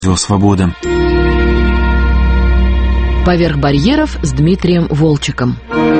Свобода. «Поверх барьеров» с Дмитрием Волчеком.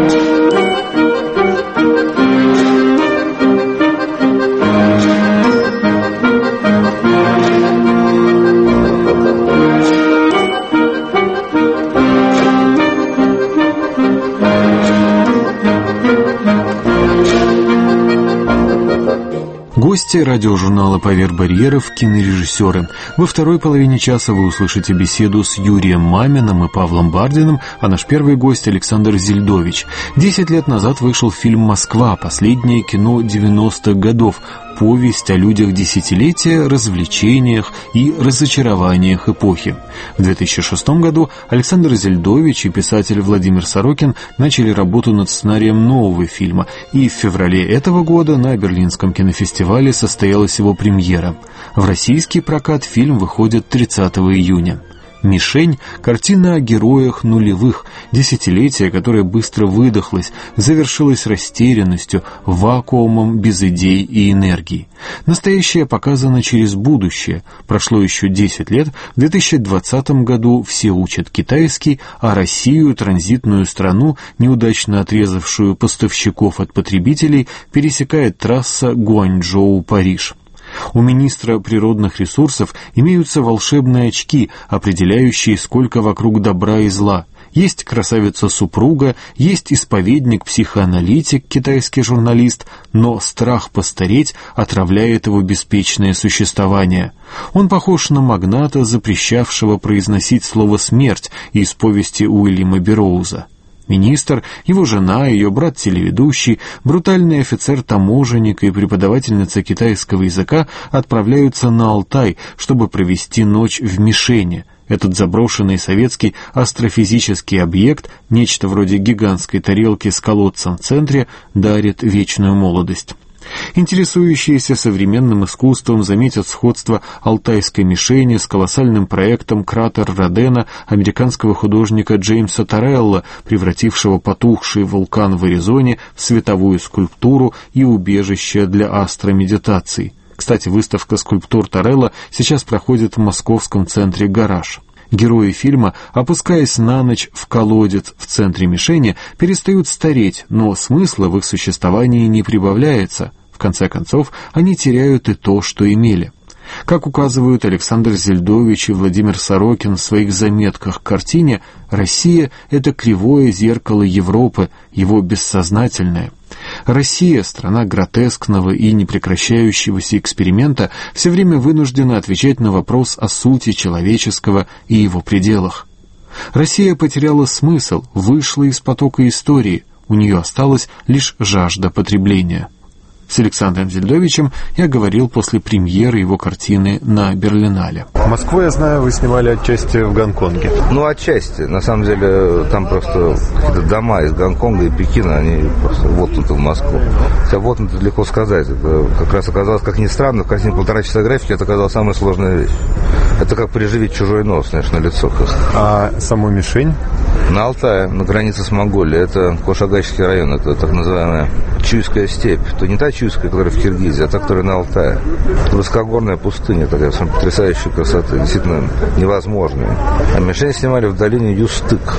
Гости радиожурнала «Поверх барьеров» — кинорежиссеры. Во второй половине часа вы услышите беседу с Юрием Маминым и Павлом Бардиным, а наш первый гость — Александр Зельдович. 10 лет назад вышел фильм «Москва. Последнее кино 90-х годов». Повесть о людях десятилетия, развлечениях и разочарованиях эпохи. В 2006 году Александр Зельдович и писатель Владимир Сорокин начали работу над сценарием нового фильма, и в феврале этого года на Берлинском кинофестивале состоялась его премьера. В российский прокат фильм выходит 30 июня. «Мишень» — картина о героях нулевых, десятилетие, которое быстро выдохлось, завершилось растерянностью, вакуумом без идей и энергии. Настоящее показано через будущее. Прошло еще 10 лет, в 2020 году все учат китайский, а Россию, транзитную страну, неудачно отрезавшую поставщиков от потребителей, пересекает трасса Гуанчжоу-Париж. У министра природных ресурсов имеются волшебные очки, определяющие, сколько вокруг добра и зла. Есть красавица-супруга, есть исповедник-психоаналитик, китайский журналист, но страх постареть отравляет его беспечное существование. Он похож на магната, запрещавшего произносить слово «смерть» из повести Уильяма Берроуза. Министр, его жена, ее брат-телеведущий, брутальный офицер-таможенник и преподавательница китайского языка отправляются на Алтай, чтобы провести ночь в Мишени. Этот заброшенный советский астрофизический объект, нечто вроде гигантской тарелки с колодцем в центре, дарит вечную молодость. Интересующиеся современным искусством заметят сходство алтайской мишени с колоссальным проектом «Кратер Родена» американского художника Джеймса Торелла, превратившего потухший вулкан в Аризоне в световую скульптуру и убежище для астромедитаций. Кстати, выставка скульптур Торелла сейчас проходит в московском центре «Гараж». Герои фильма, опускаясь на ночь в колодец в центре мишени, перестают стареть, но смысла в их существовании не прибавляется. В конце концов, они теряют и то, что имели. Как указывают Александр Зельдович и Владимир Сорокин в своих заметках к картине, Россия — это кривое зеркало Европы, его бессознательное. Россия, страна гротескного и непрекращающегося эксперимента, все время вынуждена отвечать на вопрос о сути человеческого и его пределах. Россия потеряла смысл, вышла из потока истории, у нее осталась лишь жажда потребления. С Александром Зельдовичем я говорил после премьеры его картины на Берлинале. Москву, я знаю, вы снимали отчасти в Гонконге. Ну, отчасти. На самом деле, там просто какие-то дома из Гонконга и Пекина, они просто воткнуты в Москву. Хотя воткнуты легко сказать. Это как раз оказалось, как ни странно, в картине 1,5 часа графики это оказалась самая сложная вещь. Это как приживить чужой нос, знаешь, на лицо. А саму мишень? На Алтае, на границе с Монголией. Это Кошагайский район, это так называемая Чуйская степь. То не та Чуйская, которая в Киргизии, а та, которая на Алтае. Высокогорная пустыня, такая потрясающая красота, действительно невозможная. А мишень снимали в долине Юстык.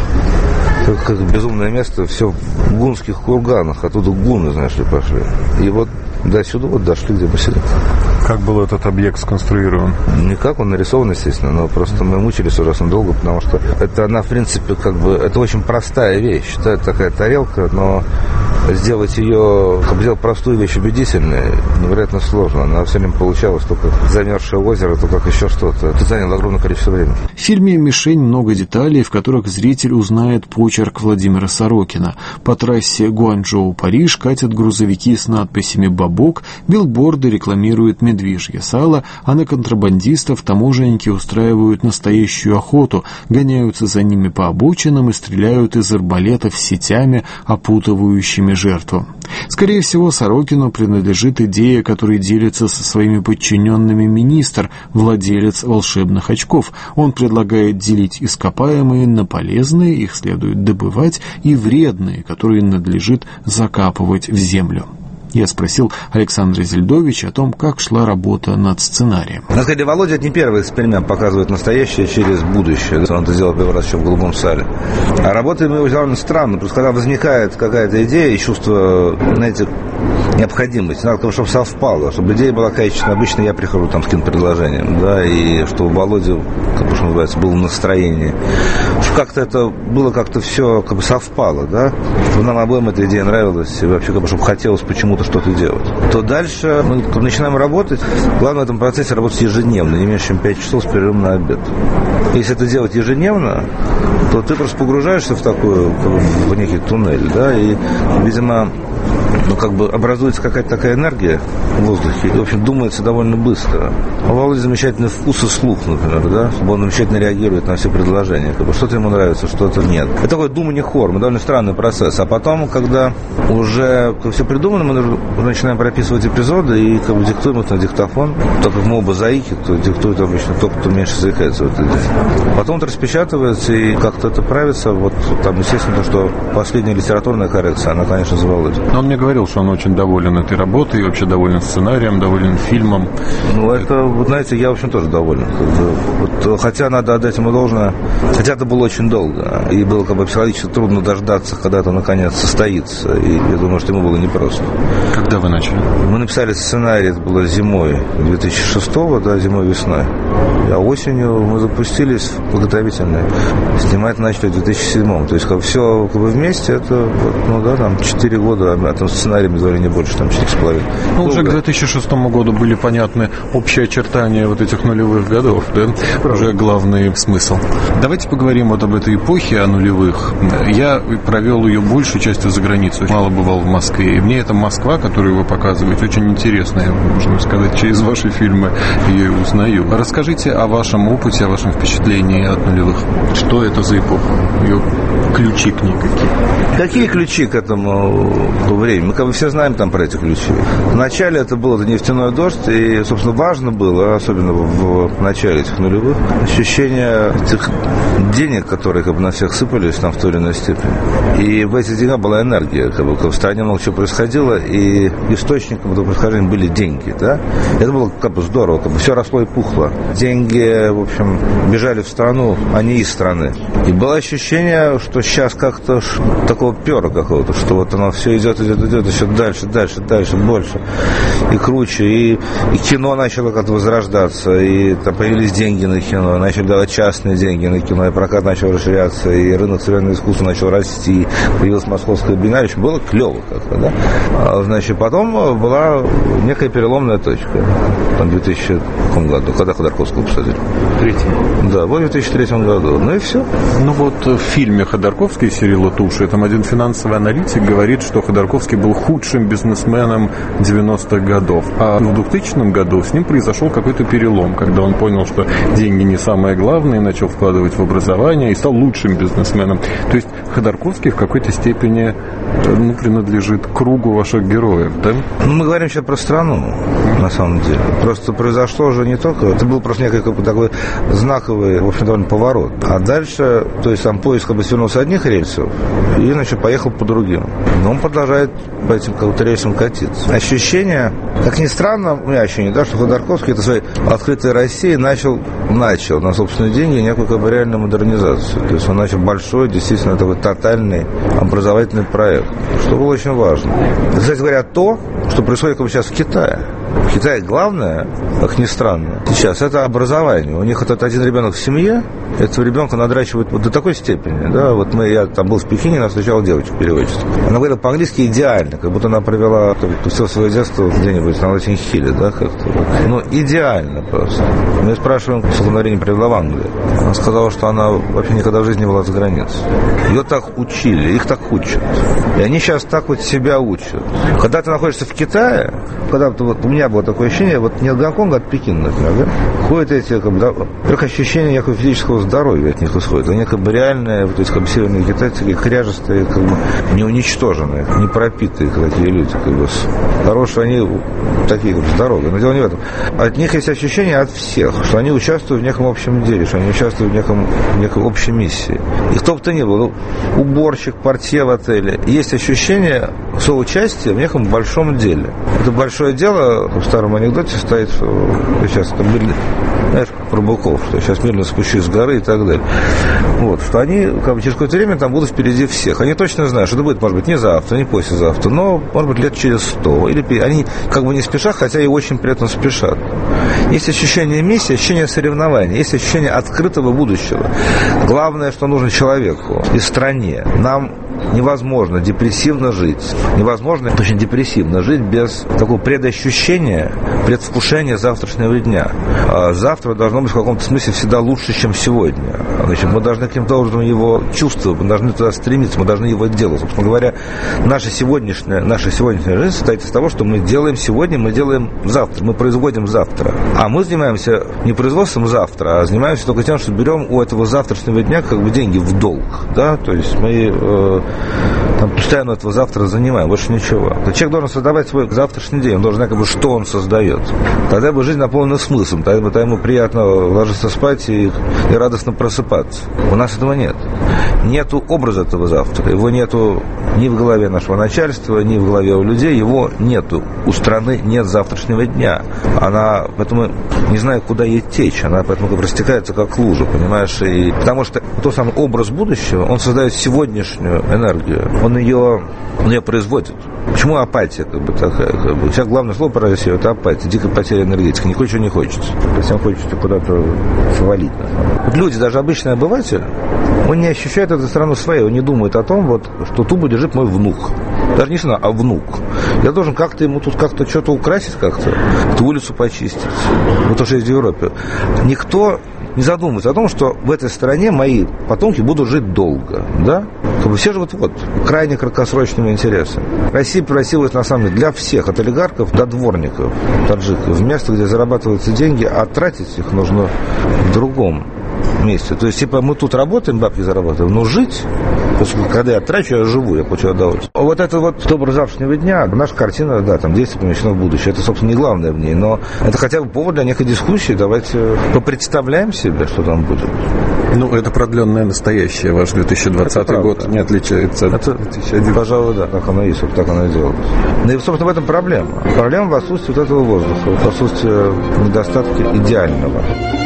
Как безумное место, все в гунских курганах, оттуда гуны, знаешь ли, пошли. И вот до сюда вот дошли, где мы сидим. Как был этот объект сконструирован? Никак, он нарисован, естественно, но просто мы мучились ужасно долго, потому что это она, в принципе, как бы, это очень простая вещь. Это такая тарелка, но сделать ее, как бы сделать простую вещь убедительной, невероятно сложно. Она все время получалась только замерзшее озеро, то как еще что-то. Это заняло огромное количество времени. В фильме «Мишень» много деталей, в которых зритель узнает почерк Владимира Сорокина. По трассе Гуанчжоу-Париж катят грузовики с надписями «Бабок», билборды рекламируют медвежье сало, а на контрабандистов таможенники устраивают настоящую охоту, гоняются за ними по обочинам и стреляют из арбалетов сетями, опутывающими жертву. Скорее всего, Сорокину принадлежит идея, которой делится со своими подчиненными министр, владелец волшебных очков. Он предлагает делить ископаемые на полезные, их следует добывать, и вредные, которые надлежит закапывать в землю. Я спросил Александра Зельдовича о том, как шла работа над сценарием. На самом деле, Володя это не первый эксперимент, показывает настоящее через будущее. Он это сделал первый раз еще в «Голубом сале». А работаем мы довольно странно, потому что когда возникает какая-то идея и чувство, знаете, необходимости, надо, чтобы совпало, чтобы идея была качественная. Обычно я прихожу там с каким-то предложением, да, и чтобы у Володи, как что называется, было настроение. Чтобы как-то это было, как-то все как бы совпало, да, чтобы нам обоим эта идея нравилась, и вообще, как бы, чтобы хотелось почему-то что-то делать. То дальше мы начинаем работать. Главное в этом процессе работать ежедневно, не меньше, чем 5 часов с перерывом на обед. Если это делать ежедневно, то ты просто погружаешься в такой, в некий туннель, да, и, видимо, как бы образуется какая-то такая энергия в воздухе, и, в общем, думается довольно быстро. У Володи замечательный вкус и слух, например, да, чтобы он замечательно реагирует на все предложения, как бы что-то ему нравится, что-то нет. Это такой думание хором, довольно странный процесс. А потом, когда уже все придумано, мы уже начинаем прописывать эпизоды и как бы диктуем их на диктофон. Так как мы оба заики, то диктует обычно тот, кто меньше заикается в этот день. Потом это распечатывается, и как-то это правится. Вот там, естественно, то, что последняя литературная коррекция, она, конечно, за Володей. Но он мне говорил, что он очень доволен этой работой, и вообще доволен сценарием, доволен фильмом. Ну, это, вот, знаете, я, в общем, тоже доволен. Вот, хотя надо отдать ему должное, хотя это было очень долго, и было как бы психологически трудно дождаться, когда это наконец состоится, и я думаю, что ему было непросто. Когда вы начали? Мы написали сценарий, это было зимой 2006-го, да, зимой-весной. А осенью мы запустились в подготовительные. Снимать начали в 2007-м. То есть, как все как бы вместе, это, ну да, там 4 года, а там сценариями звали не больше, там 4,5. Ну, уже к 2006 году были понятны общие очертания вот этих нулевых годов, да? Уже главный смысл. Давайте поговорим вот об этой эпохе, о нулевых. Я провел ее большей частью за границей, мало бывал в Москве. И мне эта Москва, которую вы показываете, очень интересная, можно сказать, через ваши фильмы я ее узнаю. Расскажите о вашем опыте, о вашем впечатлении от нулевых. Что это за эпоха? Ее ключи к ней какие? Какие ключи к этому времени? Мы как бы все знаем там про эти ключи. Вначале это был нефтяной дождь, и, собственно, важно было, особенно в начале этих нулевых, ощущение этих денег, которые как бы на всех сыпались там в той или иной степени. И в этих деньгах была энергия, как бы в стране много чего происходило, и источником этого происхождения были деньги, да? Это было как бы здорово, как бы все росло и пухло. Деньги, в общем, бежали в страну, а не из страны. И было ощущение, что сейчас как-то такого пера какого-то, что вот оно все идет, еще дальше, больше и круче, и кино начало как-то возрождаться, и там появились деньги на кино, начали давать частные деньги на кино, и прокат начал расширяться, и рынок современного искусства начал расти, появилась московская биеннале, было клево как-то, да. Значит, потом была некая переломная точка, там, в 2000 году, когда Ходорковского посадили. Да, в 2003 году. Ну и все. Ну вот в фильме «Ходорковский» Сирила Туши, там один финансовый аналитик говорит, что Ходорковский был худшим бизнесменом 90-х годов. А в 2000 году с ним произошел какой-то перелом, когда он понял, что деньги не самое главное, начал вкладывать в образование и стал лучшим бизнесменом. То есть Ходорковский в какой-то степени принадлежит к кругу ваших героев, да? Ну, мы говорим сейчас про страну, на самом деле. Просто произошло же не только... Это был просто некий такой знаковый, в общем, довольно поворот. А дальше, то есть там поезд как бы свернулся с одних рельсов и, значит, поехал по другим. Но он продолжает по этим как-то рельсам катиться. Ощущение, как ни странно, у меня ощущение, да, что Ходорковский это своей открытой России начал на собственные деньги некую как бы реальную модернизацию. То есть он начал большой, действительно, такой тотальный образовательный проект, что было очень важно. Кстати говоря, то, что происходит как бы сейчас в Китае. В Китае главное, как ни странно, сейчас это образование. У них вот один ребенок в семье, этого ребенка надрачивают вот до такой степени. Да? Вот я там был в Пекине, нас встречала девочка-переводчик. Она говорила по-английски идеально, как будто она провела все свое детство где-нибудь на Латин-Хилле, да, как-то. Ну, идеально просто. Мы спрашиваем, сколько она времени провела в Англии. Она сказала, что она вообще никогда в жизни не была за границей. Ее так учили, их так учат. И они сейчас так вот себя учат. Когда ты находишься в Китае, когда вот у меня было такое ощущение, вот не от Гонконга, а от Пекина, например, да, ходят эти, как бы, да, только ощущение некого физического здоровья от них исходит. Они как бы реальные, то есть как бы северные китайцы, такие хряжестые, как бы не уничтоженные, не пропитые такие люди, как бы хорошие, они такие как бы здоровые. Но дело не в этом. От них есть ощущение от всех, что они участвуют в неком общем деле, что они участвуют в некой общей миссии. И кто бы то ни был, уборщик, портье в отеле, есть ощущение соучастие в неком большом деле. Это большое дело в старом анекдоте стоит, что сейчас там знаешь, про быков, что я сейчас медленно спущусь с горы и так далее. Вот, что они через какое-то время там будут впереди всех. Они точно знают, что это будет, может быть, не завтра, не послезавтра, но, может быть, лет через 100. Или они не спешат, хотя и очень при этом спешат. Есть ощущение миссии, ощущение соревнования, есть ощущение открытого будущего. Главное, что нужно человеку и стране. Нам невозможно депрессивно жить. Невозможно очень депрессивно жить без такого предощущения, предвкушения завтрашнего дня. Завтра должно быть в каком-то смысле всегда лучше, чем сегодня. Значит, мы должны каким-то образом его чувствовать, мы должны туда стремиться, мы должны его делать. Собственно говоря, наша сегодняшняя жизнь состоит из того, что мы делаем сегодня, мы делаем завтра, мы производим завтра. А мы занимаемся не производством завтра, а занимаемся только тем, что берем у этого завтрашнего дня деньги в долг. Да? То есть мы постоянно этого завтра занимаем, больше ничего. Человек должен создавать свой завтрашний день, он должен знать, что он создает. Тогда бы жизнь наполнена смыслом, тогда ему приятно ложиться спать и радостно просыпаться. У нас этого нет. Нету образа этого завтра, его нету ни в голове нашего начальства, ни в голове у людей, его нету. У страны нет завтрашнего дня. Она поэтому не знает, куда ей течь, она поэтому растекается как лужа, понимаешь? И потому что тот самый образ будущего, он создает сегодняшнюю энергию, он ее производит. Почему апатия такая? Сейчас главное слово про Россию – это апатия, дикая потеря энергетики. Никто ничего не хочется. Всем хочется куда-то свалить. Люди, даже обычный обыватель, он не ощущает эту страну своей, он не думает о том, что тут будет жить мой внук. Даже не сын, а внук. Я должен как-то ему тут что-то украсить, эту улицу почистить. То, что есть в Европе. Никто не задумывается о том, что в этой стране мои потомки будут жить долго. Да? Все живут крайне краткосрочными интересами. Россия превратилась, на самом деле, для всех, от олигархов до дворников, таджиков, в место, где зарабатываются деньги, а тратить их нужно в другом месте. То есть, мы тут работаем, бабки зарабатываем, но жить, когда я трачу, я живу, я получаю удовольствие. Это образ завтрашнего дня, наша картина, да, действие помещено в будущее. Это, собственно, не главное в ней, но это хотя бы повод для некой дискуссии. Давайте попредставляем себе, что там будет. Это продленное настоящее. Ваш 2020 год не отличается от 2011. Пожалуй, да, как оно есть, так оно и делалось. И, собственно, в этом проблема. Проблема в отсутствии этого воздуха, в отсутствии недостатка идеального.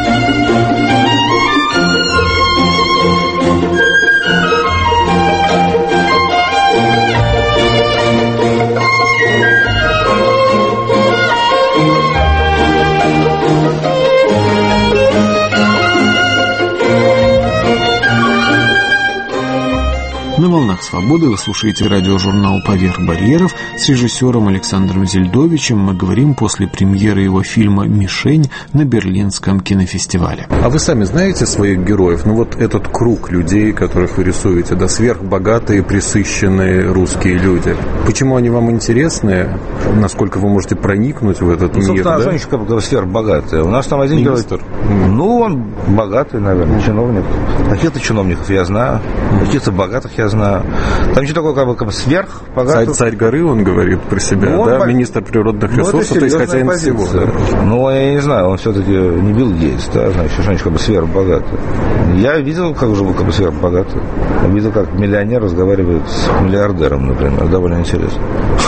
На «Волнах свободы» вы слушаете радиожурнал «Поверх барьеров». С режиссером Александром Зельдовичем мы говорим после премьеры его фильма «Мишень» на Берлинском кинофестивале. А вы сами знаете своих героев? Этот круг людей, которых вы рисуете, сверхбогатые, присыщенные русские люди. Почему они вам интересны? Насколько вы можете проникнуть в этот мир? Да? Женщина сверхбогатая. У нас там один министр. Он богатый, наверное, чиновник. Каких-то чиновников я знаю, каких-то богатых я знаю. Там ничего такого, сверхбогатый. Царь горы, он говорит про себя, да? Министр природных ресурсов, то есть хозяин всего. Да? Я не знаю, он все-таки не Билл Гейтс, да, значит, женщина сверхбогатая. Я видел, как живут сверхбогатые. Я видел, как миллионер разговаривает с миллиардером, например. Довольно интересно.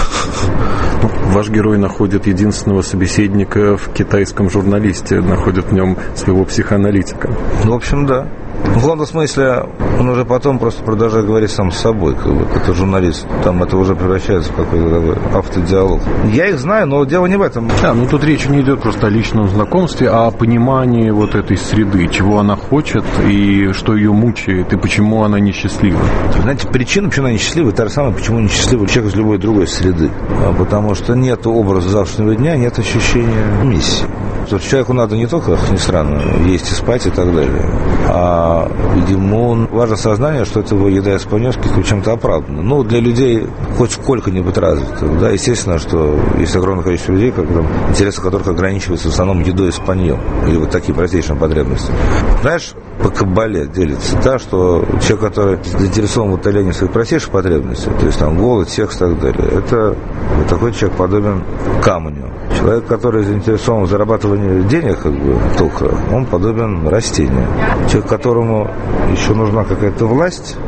Ваш герой находит единственного собеседника в китайском журналисте, находит в нем своего психоаналитика. В общем, да. В каком-то смысле он уже потом просто продолжает говорить сам с собой, как журналист. Там это уже превращается в какой-то такой автодиалог. Я их знаю, но дело не в этом. Да, тут речь не идет просто о личном знакомстве, а о понимании этой среды, чего она хочет и что ее мучает, и почему она несчастлива. Знаете, причина, почему она несчастлива, та же самая, почему несчастлива человек из любой другой среды. Потому что нет образа завтрашнего дня, нет ощущения миссии. Человеку надо не только, как ни странно, есть и спать и так далее, а, видимо, важно сознание, что это его еда из понёски чем-то оправдано. Для людей хоть сколько-нибудь развитых, да, естественно, что есть огромное количество людей, интересы которых ограничиваются в основном едой из паньё, или такие простейшими потребностями. Знаешь, по каббале делится, да, что человек, который заинтересован в утолении своих простейших потребностей, то есть голод, секс и так далее, это такой человек подобен камню. Человек, который заинтересован в зарабатывании денег, только, он подобен растению. Человек, которому еще нужна какая-то власть,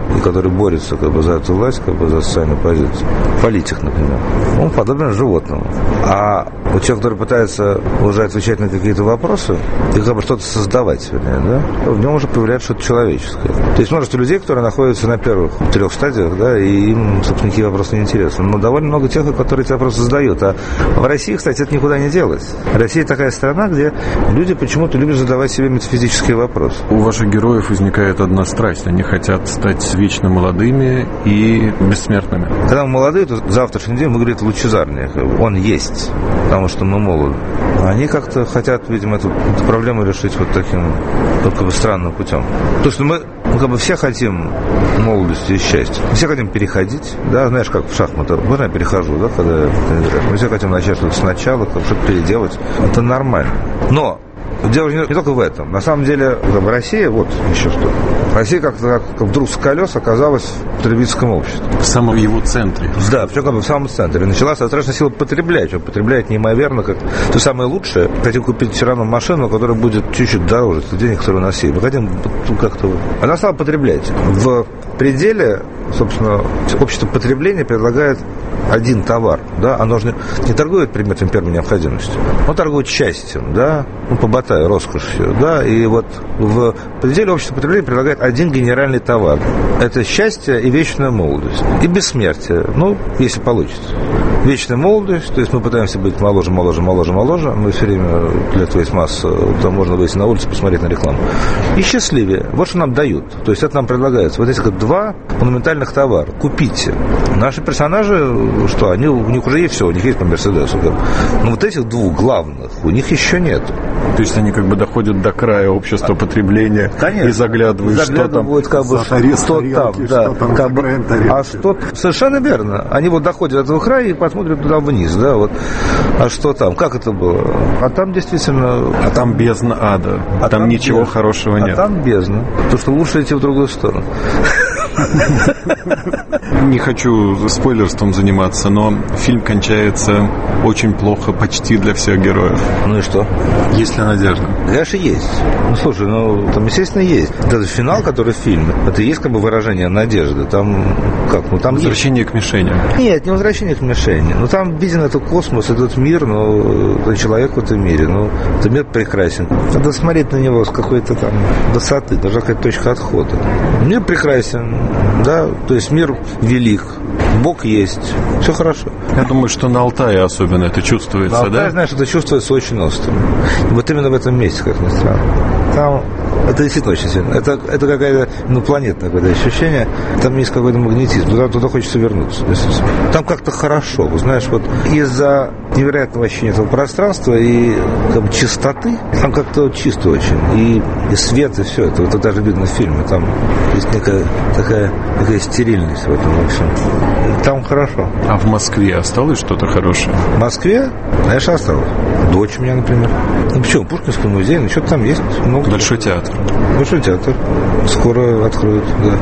и который борется как бы за эту власть, как бы за социальную позицию. Политик, например. Он подобен животному. А вот человек, который пытается уже отвечать на какие-то вопросы и как бы что-то создавать, вернее, да, в нем уже появляется что-то человеческое. То есть множество людей, которые находятся на первых 3 стадиях, да, и им, собственно, никакие вопросы не интересны. Но довольно много тех, которые эти вопросы задают. А в России, кстати, это никуда не делось. Россия такая страна, где люди почему-то любят задавать себе метафизические вопросы. У ваших героев возникает одна страсть. Они хотят стать вечно молодыми и бессмертными. Когда мы молодые, то завтрашний день мы говорим лучезарнее. Он есть, потому что мы молоды. Они как-то хотят, видимо, эту проблему решить вот таким как бы странным путем. Потому что мы как бы все хотим молодости и счастья. Все хотим переходить, да, знаешь, как в шахматы. Вот я перехожу, да, когда мы все хотим начать что-то сначала, что-то переделать. Это нормально. Но дело не только в этом. На самом деле, как бы Россия, вот еще что. Россия как-то вдруг с колес оказалась в потребительском обществе. В самом его центре. Да, причем как бы в самом центре. Начала страшная сила потреблять. Он потребляет неимоверно, как то самое лучшее. Хотим купить все равно машину, которая будет чуть-чуть дороже денег, которые у нас есть. Мы хотим как-то... Она стала потреблять. В пределе, собственно, общество потребления предлагает один товар, да, оно же не торгует предметом первой необходимости, оно торгует счастьем, да, ну, по-батаю, роскошью, да, и вот в пределе общества потребления предлагает один генеральный товар. Это счастье и вечная молодость, и бессмертие, ну, если получится. Вечная молодость, то есть мы пытаемся быть моложе, мы все время, для этого есть масса, там можно выйти на улицу, посмотреть на рекламу. И счастливее, вот что нам дают, то есть это нам предлагается. Вот эти как 2 монументальных товара, купите. Наши персонажи, что, у них уже есть все, у них есть по Мерседесу, но вот этих 2 главных у них еще нет. То есть они как бы доходят до края общества потребления. Конечно. И заглядывают, что там как бы, что там, да, как бы, а что совершенно верно. Они вот доходят до этого края и посмотрят туда вниз, да, вот. А что там? Как это было? А там действительно... А там бездна ада. А там ничего хорошего нет. А там бездна. Потому что лучше идти в другую сторону. Не хочу спойлерством заниматься, но фильм кончается очень плохо почти для всех героев. Ну и что? Есть ли надежда? Конечно, есть. Ну, слушай, там, естественно, есть. Этот финал, который в фильме, это и есть как бы выражение надежды. Там, как, ну, там возвращение к мишени. Нет, не возвращение к мишени. Ну, там виден этот космос, этот мир, этот человек в этом мире. Ну, этот мир прекрасен. Надо смотреть на него с какой-то там высоты, даже какая-то точка отхода. Мир прекрасен, да, то есть мир велик, Бог есть, все хорошо. Я думаю, что на Алтае особенно это чувствуется, на Алтае, да? Знаешь, это чувствуется очень остро. Вот именно в этом месте, как ни странно. Там это действительно очень сильно. Это какая-то инопланетное какое-то ощущение. Там есть какой-то магнетизм. Туда хочется вернуться. Там как-то хорошо. Вы знаешь, вот из-за невероятного ощущения этого пространства и как бы, чистоты, там как-то чисто очень. И свет, и все это. Это даже видно в фильме. Там есть некая такая стерильность в этом во всем. Там хорошо. А в Москве осталось что-то хорошее? В Москве, конечно, осталось. Дочь у меня, например. Ну почему? Пушкинский музей, ну что-то там есть. Много. Большой театр. Большой театр. Скоро откроют, да.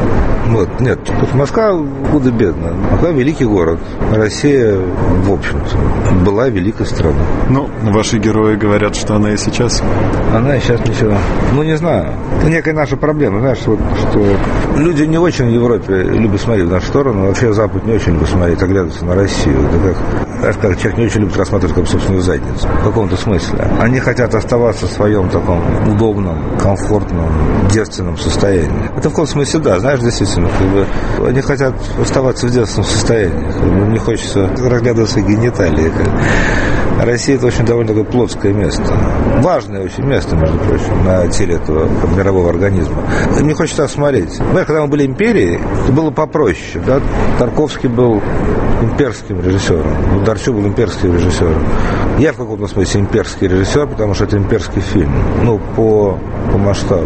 Вот, нет, Москва худо-бедно. Москва великий город. Россия, в общем-то, была великой страной. Ну, ваши герои говорят, что она и сейчас. Она и сейчас ничего. Ну, не знаю. Это некая наша проблема. Знаешь, вот, что люди не очень в Европе любят смотреть в нашу сторону. Вообще Запад не очень любит смотреть, оглядываться на Россию. Это как человек не очень любит рассматривать как собственную задницу. В каком-то смысле. Они хотят оставаться в своем таком удобном, комфортном, девственном состоянии. Это в каком-то смысле, да. Знаешь, действительно, как бы, они хотят оставаться в детском состоянии. Как бы, не хочется разглядывать свои гениталии. Россия – это очень довольно такое плотское место. Важное очень место, между прочим, на теле этого мирового организма. Не хочется осмотреть. Знаешь, когда мы были империей, это было попроще. Да? Тарковский был имперским режиссером. Бондарчук был имперским режиссером. Я в каком-то смысле имперский режиссер, потому что это имперский фильм. Ну, по масштабу.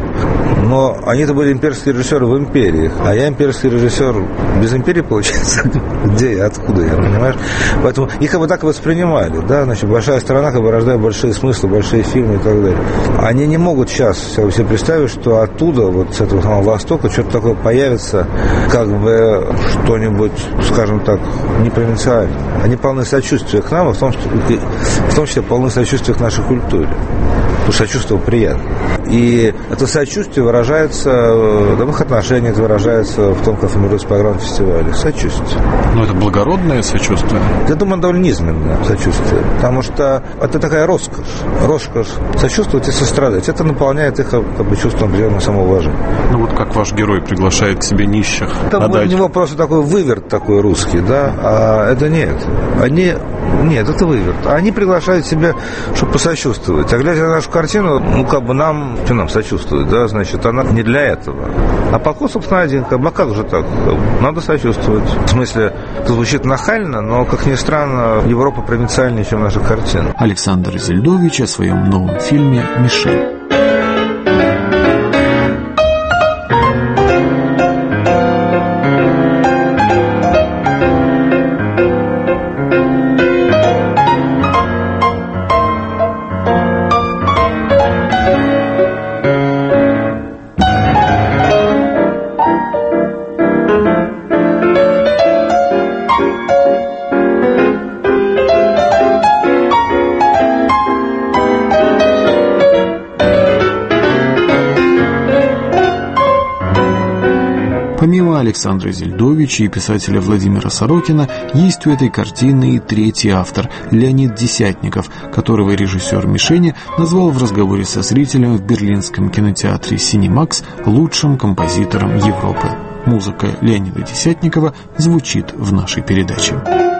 Но они-то были имперские режиссеры в империи. А я имперский режиссер без империи, получается. Где я, откуда я, понимаешь? Поэтому их как бы так воспринимали. Да? Значит, большая страна как бы рождает большие смыслы, большие фильмы и так далее. Они не могут сейчас себе представить, что оттуда, вот с этого самого Востока, что-то такое появится, как бы что-нибудь, скажем так, не провинциальное. Они полны сочувствия к нам, в том числе полны сочувствия к нашей культуре. потому что сочувствие приятно. И это сочувствие выражается в их отношениях, выражается в том, как формируется программа фестиваля. Сочувствие. Но это благородное сочувствие? Я думаю, довольно низменное сочувствие, потому что это такая роскошь. Роскошь сочувствовать и сострадать. Это наполняет их чувством определенного самоуважения. Ну вот как ваш герой приглашает к себе нищих на дачу. У него просто такой выверт такой русский, да, а это нет. Нет, это выверт. Они приглашают себя, чтобы посочувствовать. А глядя на нашу картину, нам сочувствует, да, значит, она не для этого. А поход, собственно, один, а как же так? Надо сочувствовать. В смысле, это звучит нахально, но, как ни странно, Европа провинциальнее, чем наша картина. Александр Зельдович о своем новом фильме «Мишель». Помимо Александра Зельдовича и писателя Владимира Сорокина, есть у этой картины и третий автор – Леонид Десятников, которого режиссер Мишени назвал в разговоре со зрителем в берлинском кинотеатре «Синемакс» лучшим композитором Европы. Музыка Леонида Десятникова звучит в нашей передаче.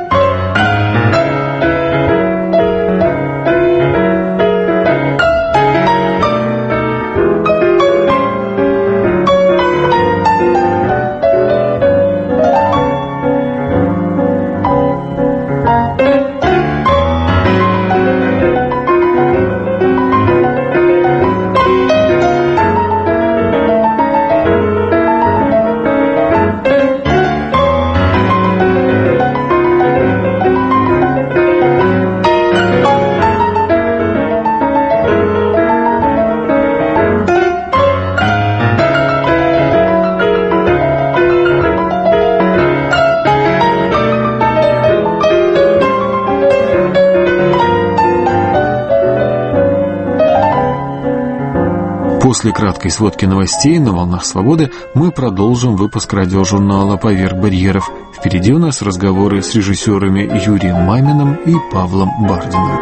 После краткой сводки новостей на «Волнах Свободы» мы продолжим выпуск радиожурнала «Поверх барьеров». Впереди у нас разговоры с режиссерами Юрием Маминым и Павлом Бардиным.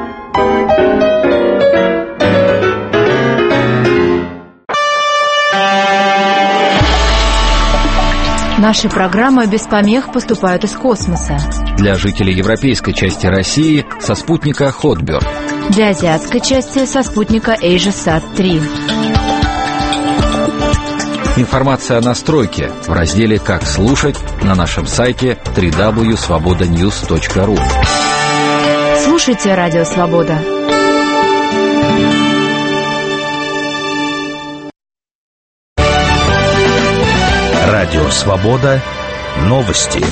Наши программы без помех поступают из космоса. Для жителей европейской части России со спутника Hotbird. Для азиатской части со спутника AsiaSat-3. Информация о настройке в разделе «Как слушать» на нашем сайте www.svobodanews.ru. Слушайте Радио Свобода. Радио Свобода. Новости.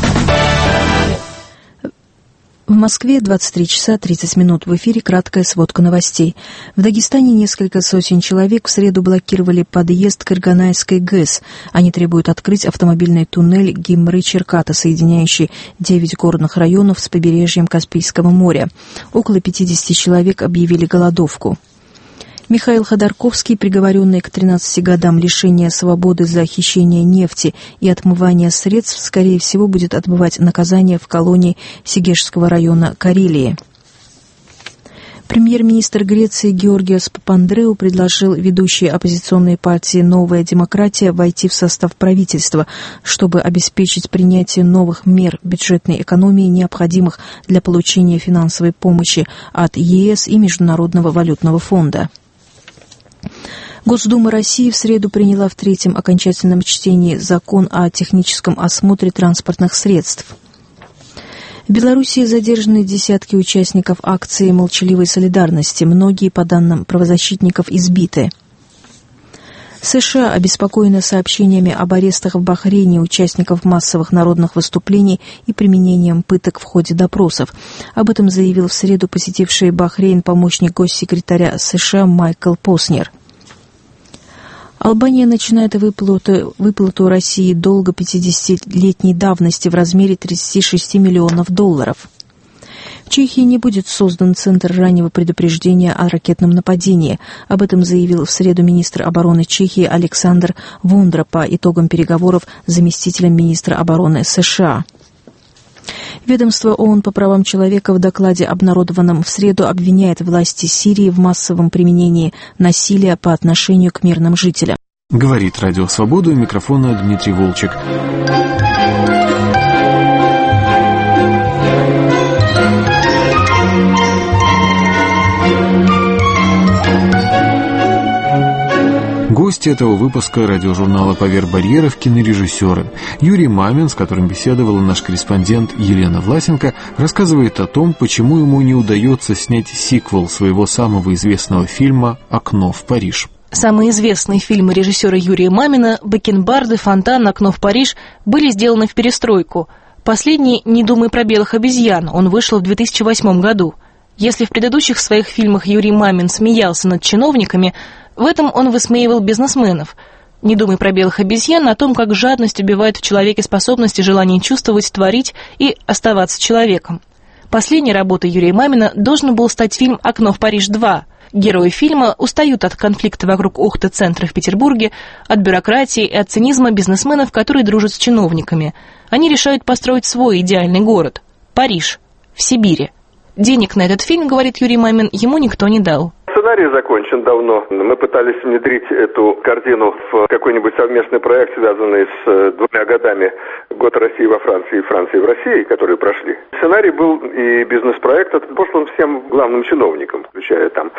В Москве 23 часа 30 минут. В эфире краткая сводка новостей. В Дагестане несколько сотен человек в среду блокировали подъезд к Ирганайской ГЭС. Они требуют открыть автомобильный туннель Гимры-Черката, соединяющий 9 горных районов с побережьем Каспийского моря. Около 50 человек объявили голодовку. Михаил Ходорковский, приговоренный к 13 годам лишения свободы за хищение нефти и отмывание средств, скорее всего, будет отбывать наказание в колонии Сегежского района Карелии. Премьер-министр Греции Георгиос Папандреу предложил ведущей оппозиционной партии «Новая демократия» войти в состав правительства, чтобы обеспечить принятие новых мер бюджетной экономии, необходимых для получения финансовой помощи от ЕС и Международного валютного фонда. Госдума России в среду приняла в третьем окончательном чтении закон о техническом осмотре транспортных средств. В Белоруссии задержаны десятки участников акции молчаливой солидарности. Многие, по данным правозащитников, избиты. США обеспокоены сообщениями об арестах в Бахрейне участников массовых народных выступлений и применением пыток в ходе допросов. Об этом заявил в среду посетивший Бахрейн помощник госсекретаря США Майкл Поснер. Албания начинает выплату России долга 50-летней давности в размере $36 миллионов. В Чехии не будет создан Центр раннего предупреждения о ракетном нападении. Об этом заявил в среду министр обороны Чехии Александр Вундра по итогам переговоров с заместителем министра обороны США. Ведомство ООН по правам человека в докладе, обнародованном в среду, обвиняет власти Сирии в массовом применении насилия по отношению к мирным жителям. Говорит Радио Свобода, у микрофона Дмитрий Волчек. Гости этого выпуска радиожурнала «Поверх барьеров» кинорежиссеры. Юрий Мамин, с которым беседовала наш корреспондент Елена Власенко, рассказывает о том, почему ему не удается снять сиквел своего самого известного фильма «Окно в Париж». Самые известные фильмы режиссера Юрия Мамина «Бакенбарды», «Фонтан», «Окно в Париж» были сделаны в перестройку. Последний «Не думай про белых обезьян», он вышел в 2008 году. Если в предыдущих своих фильмах Юрий Мамин смеялся над чиновниками, в этом он высмеивал бизнесменов. «Не думай про белых обезьян» о том, как жадность убивает в человеке способность и желание чувствовать, творить и оставаться человеком. Последней работой Юрия Мамина должен был стать фильм «Окно в Париж 2». Герои фильма устают от конфликта вокруг Охта-центра в Петербурге, от бюрократии и от цинизма бизнесменов, которые дружат с чиновниками. Они решают построить свой идеальный город – Париж, в Сибири. Денег на этот фильм, говорит Юрий Мамин, ему никто не дал. Сценарий закончен давно. Мы пытались внедрить эту картину в какой-нибудь совместный проект, связанный с 2 годами «Год России во Франции» и «Франции в России», которые прошли. Сценарий был и бизнес-проект послан всем главным чиновникам, включая там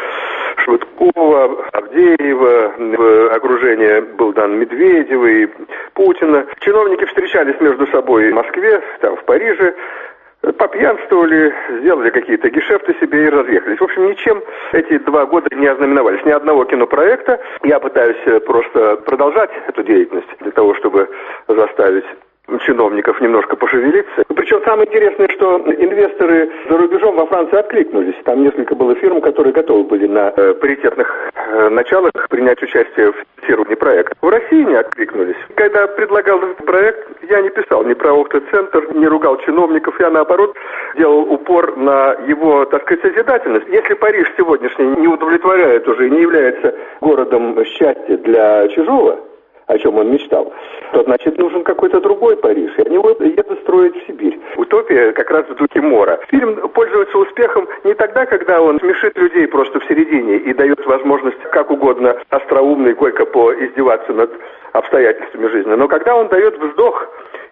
Швыдкова, Авдеева, в окружение был дан Медведева и Путина. Чиновники встречались между собой в Москве, там в Париже, попьянствовали, сделали какие-то гешефты себе и разъехались. В общем, ничем эти 2 года не ознаменовались. Ни одного кинопроекта. Я пытаюсь просто продолжать эту деятельность для того, чтобы заставить чиновников немножко пошевелиться. Причем самое интересное, что инвесторы за рубежом во Франции откликнулись. Там несколько было фирм, которые готовы были на паритетных началах принять участие в финансировании проекта. В России не откликнулись. Когда предлагал этот проект, я не писал ни про Охта-центр, не ругал чиновников. Я, наоборот, делал упор на его, так сказать, созидательность. Если Париж сегодняшний не удовлетворяет уже и не является городом счастья для чужого, о чем он мечтал, то, значит, нужен какой-то другой Париж. И они едут строить в Сибирь. «Утопия» как раз в духе Мора. Фильм пользуется успехом не тогда, когда он смешит людей просто в середине и дает возможность как угодно остроумно и горько поиздеваться над обстоятельствами жизни, но когда он дает вздох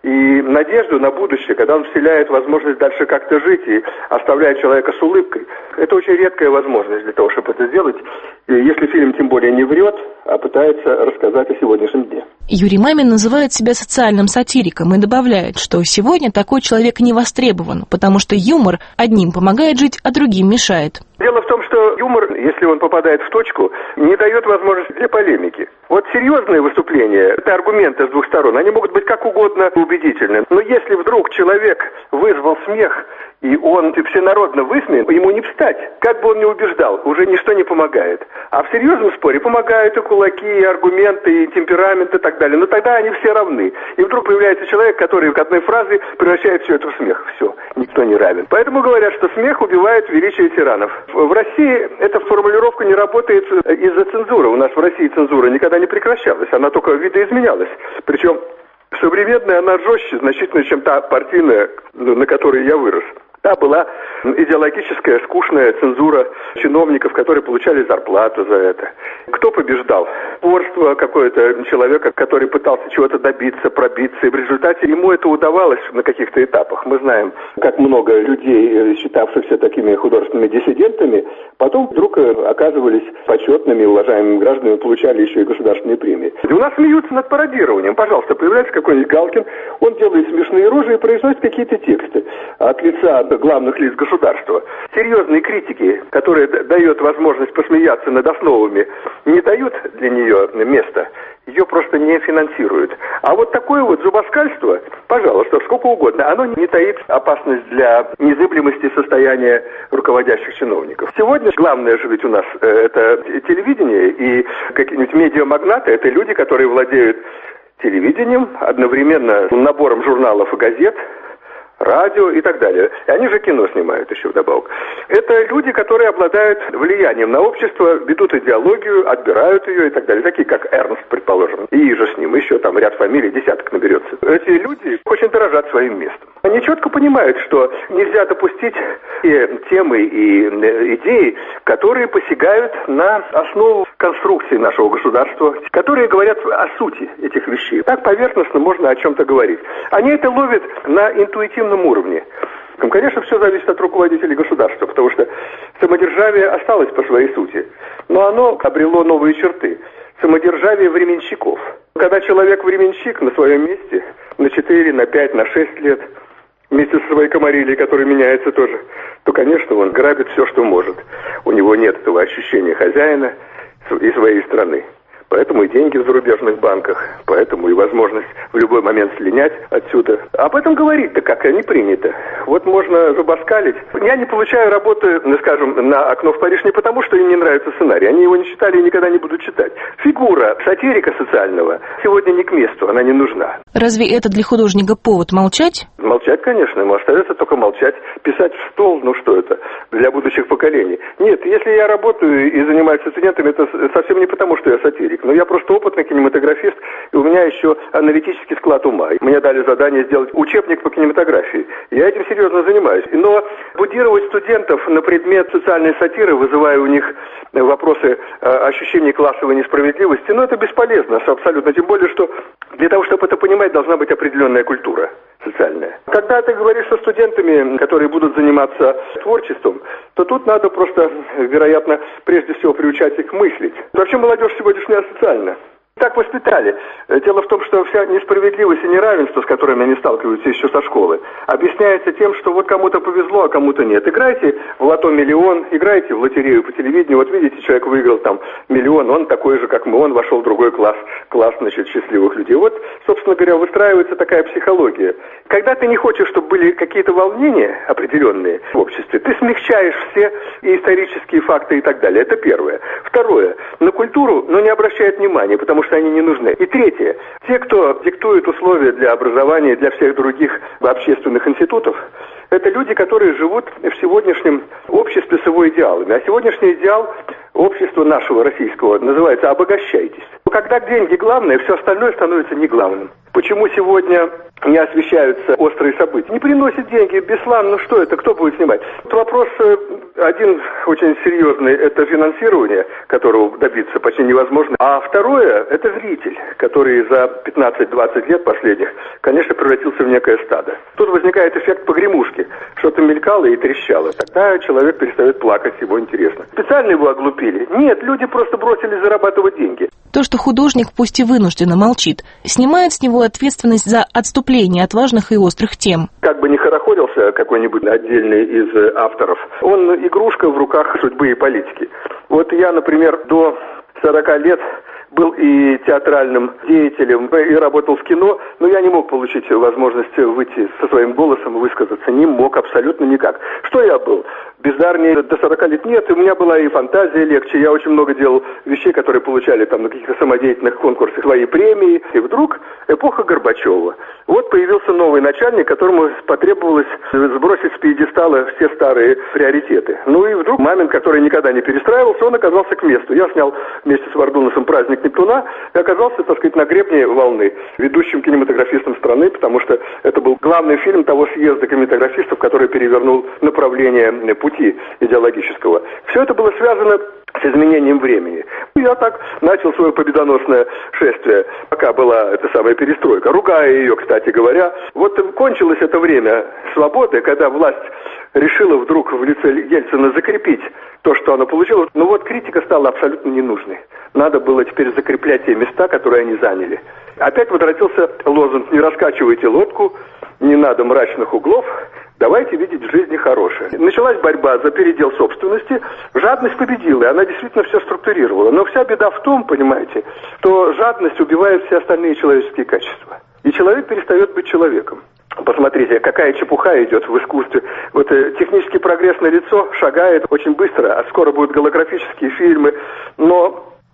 и надежду на будущее, когда он вселяет возможность дальше как-то жить и оставляет человека с улыбкой. Это очень редкая возможность для того, чтобы это сделать. И если фильм тем более не врет, а пытается рассказать о сегодняшнем дне. Юрий Мамин называет себя социальным сатириком и добавляет, что сегодня такой человек не востребован, потому что юмор одним помогает жить, а другим мешает. Дело в том, что юмор, если он попадает в точку, не дает возможности для полемики. Вот серьезные выступления, это аргументы с 2 сторон, они могут быть как угодно убедительны. Но если вдруг человек вызвал смех, и он всенародно высмеян, ему не встать. Как бы он ни убеждал, уже ничто не помогает. А в серьезном споре помогают и кулаки, и аргументы, и темперамент, и так далее. Но тогда они все равны. И вдруг появляется человек, который к одной фразе превращает все это в смех. Все, никто не равен. Поэтому говорят, что смех убивает величие тиранов. В России эта формулировка не работает из-за цензуры. У нас в России цензура никогда не прекращалась. Она только видоизменялась. Причем современная она жестче значительно, чем та партийная, на которой я вырос. Та была идеологическая, скучная цензура чиновников, которые получали зарплату за это. Кто побеждал? Упорство какое-то человека, который пытался чего-то добиться, пробиться, и в результате ему это удавалось на каких-то этапах. Мы знаем, как много людей, считавшихся такими художественными диссидентами, потом вдруг оказывались почетными, уважаемыми гражданами, получали еще и государственные премии. И у нас смеются над пародированием. Пожалуйста, появляется какой-нибудь Галкин, он делает смешные рожи и произносит какие-то тексты от лица главных лиц государства. Серьезные критики, которые дают возможность посмеяться над основами, не дают для нее места. Ее просто не финансируют. А вот такое вот зубоскальство, пожалуйста, сколько угодно, оно не таит опасность для незыблемости состояния руководящих чиновников. Сегодня главное же ведь у нас это телевидение, и какие-нибудь медиамагнаты, это люди, которые владеют телевидением, одновременно набором журналов и газет, радио и так далее. И они же кино снимают еще вдобавок. Это люди, которые обладают влиянием на общество, ведут идеологию, отбирают ее и так далее. Такие, как Эрнст, предположим, и же с ним еще там ряд фамилий, десяток наберется. Эти люди очень дорожат своим местом. Они четко понимают, что нельзя допустить те темы и идеи, которые посягают на основу конструкции нашего государства, которые говорят о сути этих вещей. Так поверхностно можно о чем-то говорить. Они это ловят на интуитивном уровне. Конечно, все зависит от руководителей государства, потому что самодержавие осталось по своей сути, но оно обрело новые черты. Самодержавие временщиков. Когда человек временщик на своем месте на 4, на 5, на 6 лет, вместе со своей комарилией, которая меняется тоже, то, конечно, он грабит все, что может. У него нет этого ощущения хозяина и своей страны. Поэтому и деньги в зарубежных банках, поэтому и возможность в любой момент слинять отсюда. Об этом говорить-то как не принято. Вот можно зубоскалить. Я не получаю работы, скажем, на «Окно в Париж» не потому, что им не нравится сценарий. Они его не читали и никогда не будут читать. Фигура сатирика социального сегодня не к месту, она не нужна. Разве это для художника повод молчать? Молчать, конечно. Ему остается только молчать. Писать в стол, ну что это, для будущих поколений. Нет, если я работаю и занимаюсь студентами, это совсем не потому, что я сатирик. Но я просто опытный кинематографист, и у меня еще аналитический склад ума. Мне дали задание сделать учебник по кинематографии. Я этим серьезно занимаюсь. Но будировать студентов на предмет социальной сатиры, вызывая у них вопросы ощущения классовой несправедливости, это бесполезно абсолютно. Тем более, что для того, чтобы это понимать, должна быть определенная культура социальная. Когда ты говоришь со студентами, которые будут заниматься творчеством, то тут надо просто, вероятно, прежде всего приучать их мыслить. Вообще молодежь сегодняшняя асоциальна. Так воспитали. Дело в том, что вся несправедливость и неравенство, с которыми они сталкиваются еще со школы, объясняется тем, что вот кому-то повезло, а кому-то нет. Играйте в лото миллион, играйте в лотерею по телевидению, вот видите, человек выиграл там миллион, он такой же, как мы, он вошел в другой класс, значит, счастливых людей. Вот, собственно говоря, выстраивается такая психология. Когда ты не хочешь, чтобы были какие-то волнения определенные в обществе, ты смягчаешь все и исторические факты и так далее. Это первое. Второе. На культуру, не обращают внимания, потому что они не нужны. И третье. Те, кто диктует условия для образования, для всех других общественных институтов, это люди, которые живут в сегодняшнем обществе с его идеалами. А сегодняшний идеал общества нашего российского называется «обогащайтесь». Когда деньги главное, все остальное становится не главным. Почему сегодня не освещаются острые события? Не приносят деньги, Беслан, что это, кто будет снимать? Вопрос один очень серьезный, это финансирование, которого добиться почти невозможно. А второе, это зритель, который за 15-20 лет последних, конечно, превратился в некое стадо. Тут возникает эффект погремушки. Что-то мелькало и трещало. Тогда человек перестает плакать, его интересно. Специально его оглупили? Нет, люди просто бросили зарабатывать деньги. То, что художник, пусть и вынужденно, молчит, снимает с него ответственность за отступление от важных и острых тем. Как бы ни хорохорился какой-нибудь отдельный из авторов, он игрушка в руках судьбы и политики. Вот я, например, до 40 лет был и театральным деятелем, и работал в кино, но я не мог получить возможность выйти со своим голосом и высказаться. Не мог абсолютно никак. Что я был? Бездарнее до 40 лет нет, у меня была и фантазия легче, я очень много делал вещей, которые получали там на каких-то самодеятельных конкурсах свои премии. И вдруг эпоха Горбачева. Вот появился новый начальник, которому потребовалось сбросить с пьедестала все старые приоритеты. И вдруг Мамин, который никогда не перестраивался, он оказался к месту. Я снял вместе с Вардунасом «Праздник Нептуна» и оказался, так сказать, на гребне волны, ведущим кинематографистом страны, потому что это был главный фильм того съезда кинематографистов, который перевернул направление пути идеологического. Все это было связано с изменением времени. Я так начал свое победоносное шествие, пока была эта самая перестройка, ругая ее, кстати говоря. Вот кончилось это время свободы, когда власть решила вдруг в лице Ельцина закрепить то, что она получила. Критика стала абсолютно ненужной. Надо было теперь закреплять те места, которые они заняли. Опять возвратился лозунг «Не раскачивайте лодку, не надо мрачных углов, давайте видеть в жизни хорошее». Началась борьба за передел собственности, жадность победила, и она действительно все структурировала. Но вся беда в том, понимаете, что жадность убивает все остальные человеческие качества. И человек перестает быть человеком. Посмотрите, какая чепуха идет в искусстве. Технический прогресс налицо, шагает очень быстро, а скоро будут голографические фильмы, но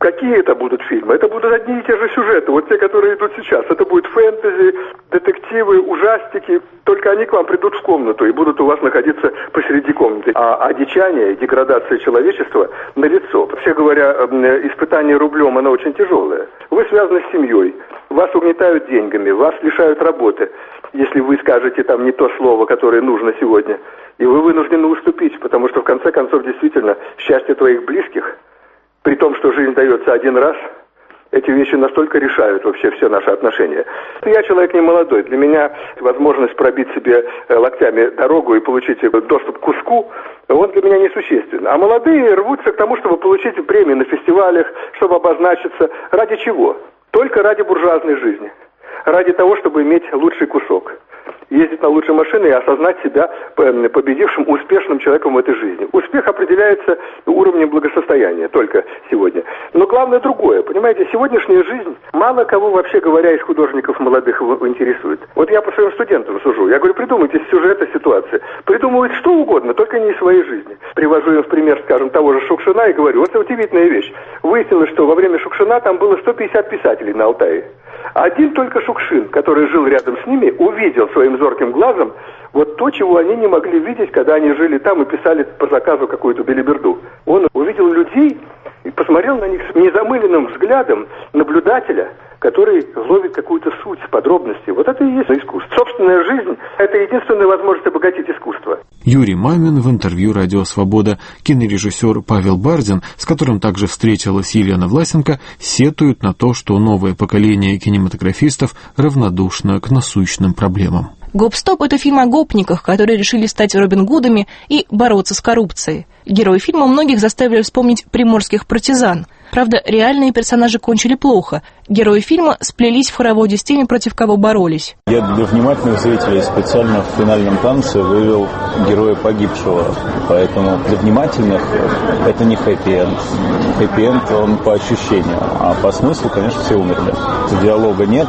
Какие это будут фильмы? Это будут одни и те же сюжеты, вот те, которые идут сейчас. Это будет фэнтези, детективы, ужастики. Только они к вам придут в комнату и будут у вас находиться посреди комнаты. А одичание и деградация человечества налицо. Вообще говоря, испытание рублем, оно очень тяжелое. Вы связаны с семьей, вас угнетают деньгами, вас лишают работы, если вы скажете там не то слово, которое нужно сегодня. И вы вынуждены уступить, потому что в конце концов действительно счастье твоих близких, при том, что жизнь дается один раз, эти вещи настолько решают вообще все наши отношения. Я человек не молодой. Для меня возможность пробить себе локтями дорогу и получить доступ к куску, он для меня несущественен. А молодые рвутся к тому, чтобы получить премии на фестивалях, чтобы обозначиться. Ради чего? Только ради буржуазной жизни. Ради того, чтобы иметь лучший кусок. Ездить на лучшей машине и осознать себя победившим, успешным человеком в этой жизни. Успех определяется уровнем благосостояния только сегодня. Но главное другое. Понимаете, сегодняшняя жизнь мало кого, вообще говоря, из художников молодых интересует. Вот я по своим студентам сужу. Я говорю, придумайте сюжеты, ситуации. Придумывают что угодно, только не из своей жизни. Привожу им в пример, скажем, того же Шукшина и говорю, вот это удивительная вещь. Выяснилось, что во время Шукшина там было 150 писателей на Алтае. Один только Шукшин, который жил рядом с ними, увидел своим зорким глазом вот то, чего они не могли видеть, когда они жили там и писали по заказу какую-то белиберду. Он увидел людей и посмотрел на них с незамыленным взглядом наблюдателя, который ловит какую-то суть, подробности. Вот это и есть искусство. Собственная жизнь – это единственная возможность обогатить искусство. Юрий Мамин в интервью «Радио Свобода». Кинорежиссер Павел Бардин, с которым также встретилась Елена Власенко, сетует на то, что новое поколение кинематографистов равнодушно к насущным проблемам. «Гоп-стоп» — это фильм о гопниках, которые решили стать Робин Гудами и бороться с коррупцией. Герои фильма многих заставили вспомнить приморских партизан. Правда, реальные персонажи кончили плохо. Герои фильма сплелись в хороводе с теми, против кого боролись. Я для внимательных зрителей специально в финальном танце вывел героя погибшего. Поэтому для внимательных это не хэппи-энд. Хэппи-энд он по ощущению. А по смыслу, конечно, все умерли. Диалога нет.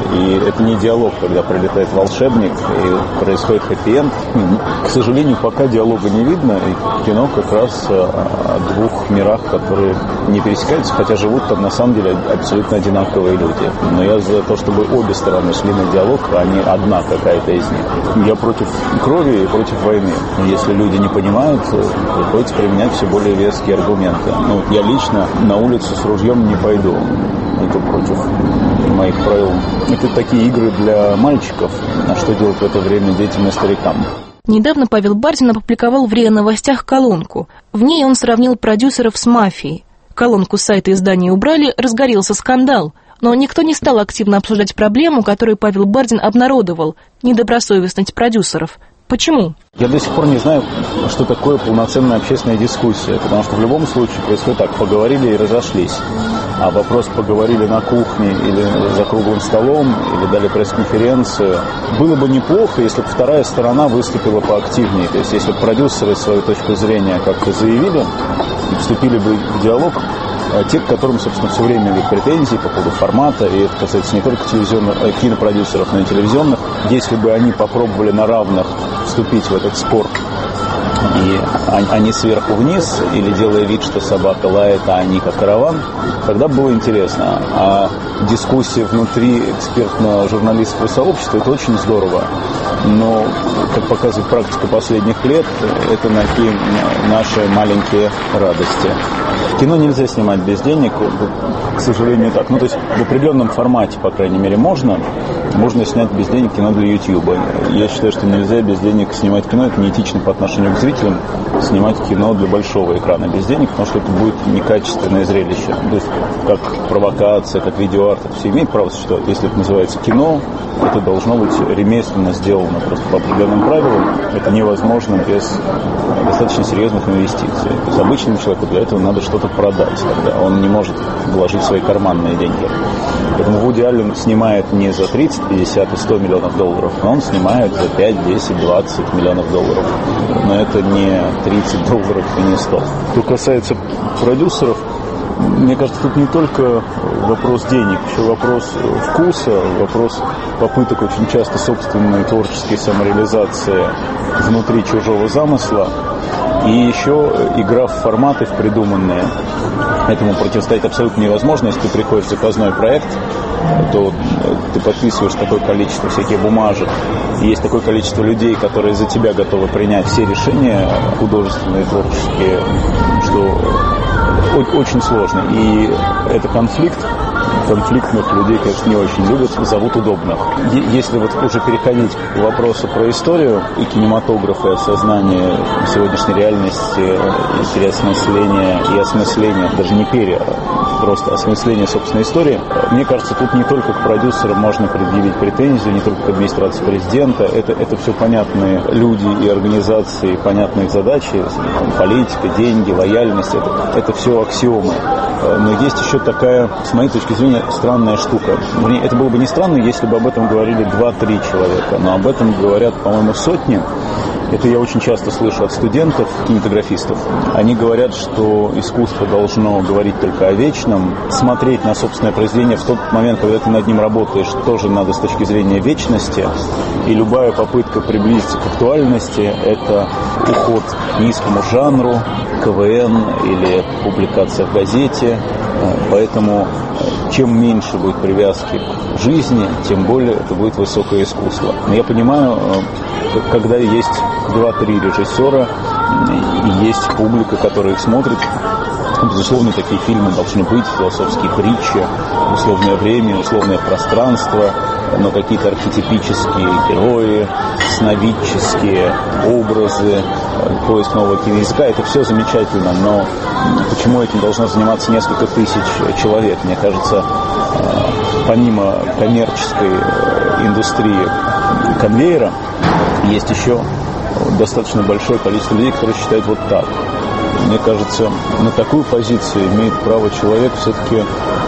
И это не диалог, когда прилетает волшебник и происходит хэппи-энд. К сожалению, пока диалога не видно. И кино как раз о двух мирах, которые не пересекаются, хотя живут там на самом деле абсолютно одинаковые люди. Но я за то, чтобы обе стороны шли на диалог, а не одна какая-то из них. Я против крови и против войны. Если люди не понимают, приходится применять все более веские аргументы. Ну, я лично на улицу с ружьем не пойду. Это против моих правил. Это такие игры для мальчиков. А что делать в это время детям и старикам? Недавно Павел Бардин опубликовал в РИА Новостях колонку. В ней он сравнил продюсеров с мафией. Колонку с сайта издания убрали, разгорелся скандал. Но никто не стал активно обсуждать проблему, которую Павел Бардин обнародовал – недобросовестность продюсеров. Почему? Я до сих пор не знаю, что такое полноценная общественная дискуссия, потому что в любом случае происходит так: поговорили и разошлись. А вопрос поговорили на кухне или за круглым столом, или дали пресс-конференцию. Было бы неплохо, если бы вторая сторона выступила поактивнее. То есть если бы продюсеры свою точку зрения как-то заявили и вступили бы в диалог, те, к которым, собственно, все время имеют претензии по поводу формата, и это касается не только кинопродюсеров, но и телевизионных, если бы они попробовали на равных вступить в этот спор, и они сверху вниз, или делая вид, что собака лает, а они как караван, тогда было интересно. А дискуссия внутри экспертного журналистского сообщества – это очень здорово. Но, как показывает практика последних лет, это такие наши маленькие радости. Кино нельзя снимать без денег, к сожалению, так. Ну, то есть в определенном формате, по крайней мере, можно снять без денег кино для YouTube. Я считаю, что нельзя без денег снимать кино, это неэтично по отношению к зрителям, снимать кино для большого экрана без денег, потому что это будет некачественное зрелище. То есть как провокация, как видеоарт, это все имеет право существовать. Если это называется кино, это должно быть ремесленно сделано просто по определенным правилам. Это невозможно без достаточно серьезных инвестиций. То есть обычному человеку для этого надо что-то продать, тогда он не может вложить свои карманные деньги. Поэтому Вуди Аллен снимает не за 30, 50 и 100 миллионов долларов, но он снимает за 5, 10, 20 миллионов долларов. Но это не 30 долларов и не 100. Что касается продюсеров, мне кажется, тут не только вопрос денег, еще вопрос вкуса, вопрос попыток очень часто собственной творческой самореализации внутри чужого замысла. И еще игра в форматы, в придуманные. Этому противостоять абсолютно невозможно. Если ты приходишь в заказной проект, то ты подписываешь такое количество всяких бумажек. И есть такое количество людей, которые за тебя готовы принять все решения художественные, творческие, что очень сложно. И это конфликтных людей, конечно, не очень любят, зовут удобных. Если вот уже переходить к вопросу про историю и кинематограф, и осознание сегодняшней реальности, и переосмысление, и осмысление, даже не просто осмысление собственной истории, мне кажется, тут не только к продюсерам можно предъявить претензию, не только к администрации президента, это все понятные люди и организации, понятные задачи, политика, деньги, лояльность, это все аксиомы. Но есть еще такая, с моей точки зрения, странная штука. Это было бы не странно, если бы об этом говорили 2-3 человека, но об этом говорят, по-моему, сотни. Это я очень часто слышу от студентов, кинематографистов. Они говорят, что искусство должно говорить только о вечном. Смотреть на собственное произведение в тот момент, когда ты над ним работаешь, тоже надо с точки зрения вечности. И любая попытка приблизиться к актуальности – это уход к низкому жанру, КВН или публикация в газете. Поэтому чем меньше будет привязки к жизни, тем более это будет высокое искусство. Но я понимаю, когда есть 2-3 режиссера и есть публика, которая их смотрит, безусловно, такие фильмы должны быть, философские притчи, условное время, условное пространство, но какие-то архетипические герои, сновидческие образы, поиск нового киноязыка, это все замечательно, но почему этим должно заниматься несколько тысяч человек? Мне кажется, помимо коммерческой индустрии конвейера, есть еще достаточно большое количество людей, которые считают вот так. Мне кажется, на такую позицию имеет право человек, все-таки,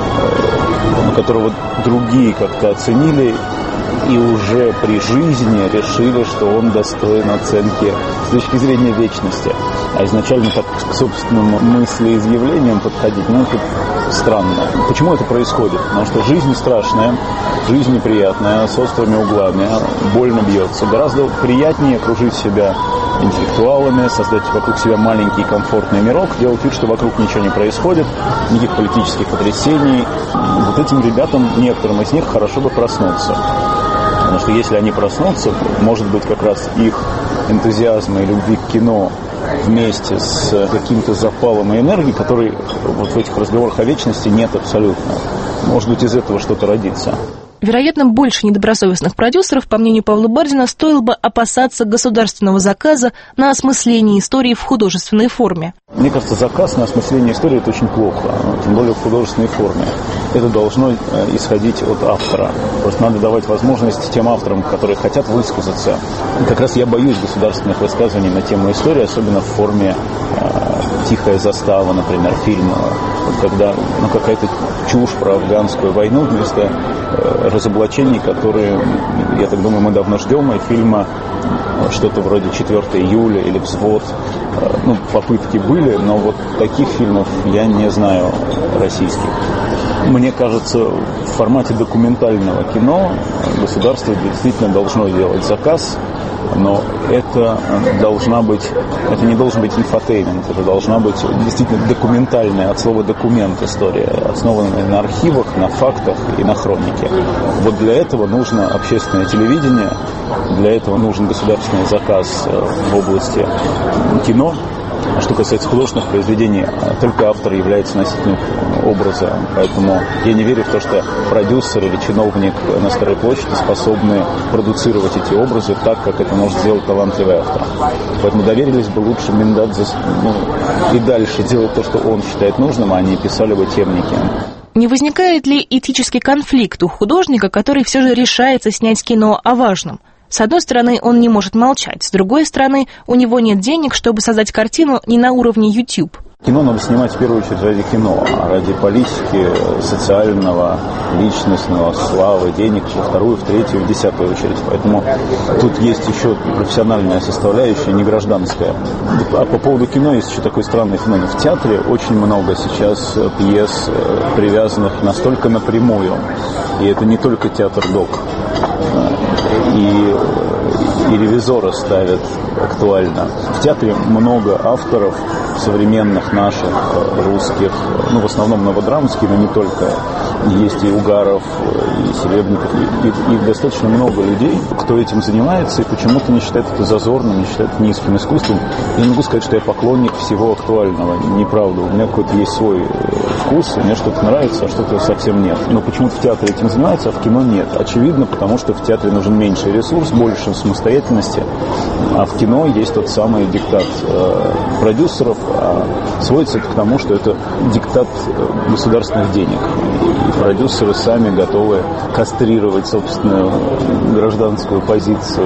которого другие как-то оценили и уже при жизни решили, что он достоин оценки с точки зрения вечности. А изначально так к собственным мыслеизъявлениям подходить, это странно. Почему это происходит? Потому что жизнь страшная, жизнь неприятная, с острыми углами, больно бьется. Гораздо приятнее окружить себя интеллектуалами, создать вокруг себя маленький комфортный мирок, делать вид, что вокруг ничего не происходит, никаких политических потрясений. Вот этим ребятам, некоторым из них, хорошо бы проснуться. Потому что если они проснутся, может быть, как раз их энтузиазма и любви к кино вместе с каким-то запалом и энергией, который вот в этих разговорах о вечности нет абсолютно. Может быть, из этого что-то родится. Вероятно, больше недобросовестных продюсеров, по мнению Павла Бардина, стоило бы опасаться государственного заказа на осмысление истории в художественной форме. Мне кажется, заказ на осмысление истории – это очень плохо, тем более в художественной форме. Это должно исходить от автора. Просто надо давать возможность тем авторам, которые хотят высказаться. И как раз я боюсь государственных высказываний на тему истории, особенно в форме «Тихая застава», например, фильма, когда какая-то чушь про афганскую войну вместо разоблачений, которые, я так думаю, мы давно ждем, и фильма что-то вроде 4 июля или «Взвод». Попытки были, но вот таких фильмов я не знаю российских. Мне кажется, в формате документального кино государство действительно должно делать заказ, но это не должен быть инфотеймент, это должна быть действительно документальная, от слова документ, история, основанная на архивах, на фактах и на хронике. Вот для этого нужно общественное телевидение, для этого нужен государственный заказ в области кино. А что касается художественных произведений, только автор является носителем образа. Поэтому я не верю в то, что продюсер или чиновник на Старой площади способны продуцировать эти образы так, как это может сделать талантливый автор. Поэтому доверились бы лучше Миндадзе и дальше делать то, что он считает нужным, а не писали бы темники. Не возникает ли этический конфликт у художника, который все же решается снять кино о важном? С одной стороны, он не может молчать, с другой стороны, у него нет денег, чтобы создать картину не на уровне YouTube. Кино надо снимать в первую очередь ради кино, а ради политики, социального, личностного, славы, денег, во вторую, в третью, в десятую очередь. Поэтому тут есть еще профессиональная составляющая, не гражданская. А по поводу кино есть еще такой странный феномен. В театре очень много сейчас пьес, привязанных настолько напрямую. И это не только театр-док. И ревизора ставят актуально. В театре много авторов, современных наших, русских, ну, в основном новодрамские, но не только. Есть и Угаров, и Серебренников, и достаточно много людей, кто этим занимается и почему-то не считает это зазорным, не считает это низким искусством. Я не могу сказать, что я поклонник всего актуального. Неправда. У меня какой-то есть свой вкус, мне что-то нравится, а что-то совсем нет. Но почему-то в театре этим занимается, а в кино нет. Очевидно, потому что в театре нужен меньший ресурс, больше самостоятельности, а в кино есть тот самый диктат продюсеров, а сводится это к тому, что это диктат государственных денег. И продюсеры сами готовы кастрировать собственную гражданскую позицию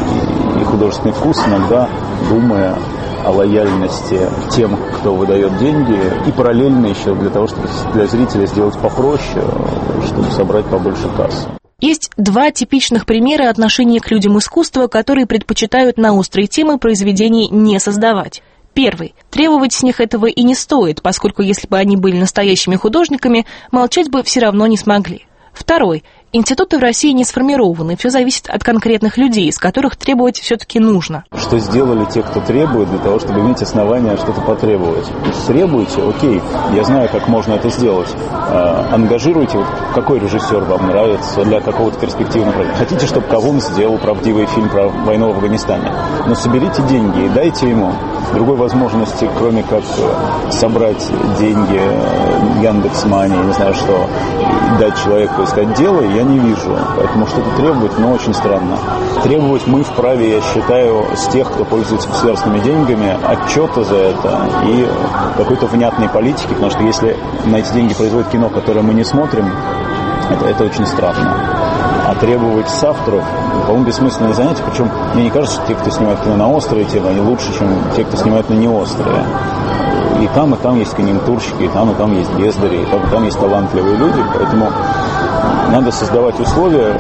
и художественный вкус, иногда думая о лояльности тем, кто выдает деньги, и параллельно еще для того, чтобы для зрителя сделать попроще, чтобы собрать побольше касс. Есть два типичных примера отношения к людям искусства, которые предпочитают на острые темы произведений не создавать. Первый. Требовать с них этого и не стоит, поскольку если бы они были настоящими художниками, молчать бы все равно не смогли. Второй. Институты в России не сформированы, все зависит от конкретных людей, из которых требовать все-таки нужно. Что сделали те, кто требует, для того, чтобы иметь основания что-то потребовать? Требуйте, окей, я знаю, как можно это сделать. Ангажируйте, вот, какой режиссер вам нравится для какого-то перспективного проекта. Хотите, чтобы Кавун сделал правдивый фильм про войну в Афганистане? Но соберите деньги и дайте ему. Другой возможности, кроме как собрать деньги, Яндекс.Мани, не знаю что, и дать человеку искать дело, я не вижу. Поэтому что-то требовать, но очень странно. Требовать мы вправе, я считаю, с тех, кто пользуется государственными деньгами, отчета за это и какой-то внятной политики, потому что если на эти деньги производят кино, которое мы не смотрим, это очень странно. А требовать с авторов, по-моему, бессмысленное занятие. Причем мне не кажется, что те, кто снимает кино на острые темы, они лучше, чем те, кто снимает на неострые. И там есть конъюнктурщики, и там есть бездари, и там есть талантливые люди. Поэтому надо создавать условия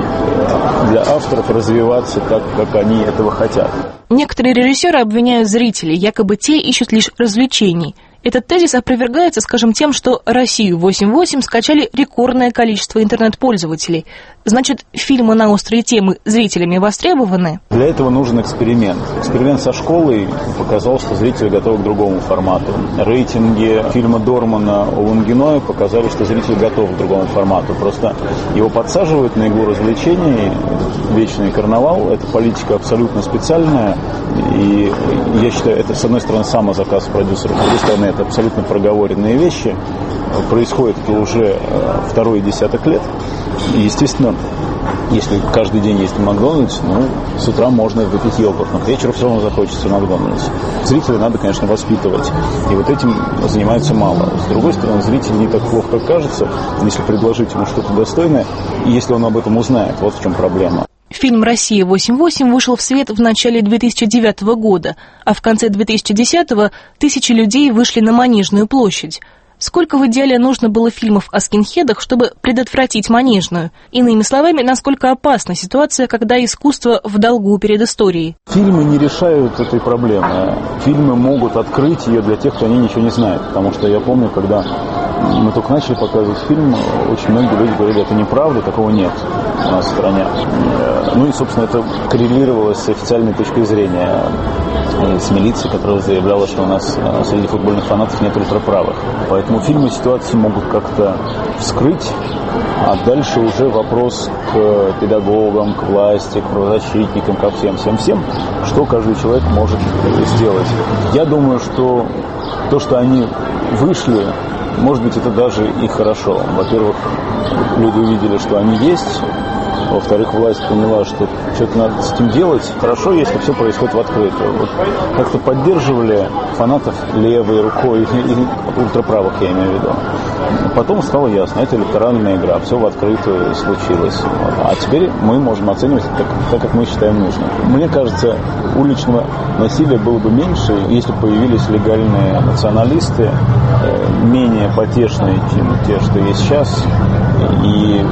для авторов развиваться так, как они этого хотят. Некоторые режиссеры обвиняют зрителей, якобы те ищут лишь развлечений. Этот тезис опровергается, скажем, тем, что «Россию 8.8» скачали рекордное количество интернет-пользователей. Значит, фильмы на острые темы зрителями востребованы? Для этого нужен эксперимент. Эксперимент со школой показал, что зрители готовы к другому формату. Рейтинги фильма Дормана о Лунгиное показали, что зрители готовы к другому формату. Просто его подсаживают на иглу развлечений, вечный карнавал. Это политика абсолютно специальная. И я считаю, это, с одной стороны, самозаказ продюсеров, с другой стороны, это абсолютно проговоренные вещи. Происходит это уже второй десяток лет. И, естественно, если каждый день есть в Макдональдс, с утра можно выпить йогурт, но к вечеру все равно захочется в Макдональдс. Зрителей надо, конечно, воспитывать. И вот этим занимаются мало. С другой стороны, зритель не так плохо, как кажется, если предложить ему что-то достойное, и если он об этом узнает. Вот в чем проблема. Фильм «Россия 8.8» вышел в свет в начале 2009 года, а в конце 2010-го тысячи людей вышли на Манежную площадь. Сколько в идеале нужно было фильмов о скинхедах, чтобы предотвратить Манежную? Иными словами, насколько опасна ситуация, когда искусство в долгу перед историей? Фильмы не решают этой проблемы. Фильмы могут открыть ее для тех, кто о ней ничего не знает. Потому что я помню, когда мы только начали показывать фильм, очень многие люди говорили, это неправда, такого нет у нас в стране. И, собственно, это коррелировалось с официальной точкой зрения, с милицией, которая заявляла, что у нас среди футбольных фанатов нет ультраправых. Поэтому фильмы ситуации могут как-то вскрыть, а дальше уже вопрос к педагогам, к власти, к правозащитникам, ко всем, что каждый человек может сделать. Я думаю, что то, что они вышли, может быть, это даже и хорошо. Во-первых, люди увидели, что они есть. Во-вторых, власть поняла, что что-то надо с этим делать. Хорошо, если все происходит в открытую. Вот как-то поддерживали фанатов левой рукой, и ультраправых, я имею в виду. Потом стало ясно, это электоральная игра, все в открытую случилось. А теперь мы можем оценивать так, как мы считаем нужным. Мне кажется, уличного насилия было бы меньше, если появились легальные националисты, менее потешные, чем те, что есть сейчас, и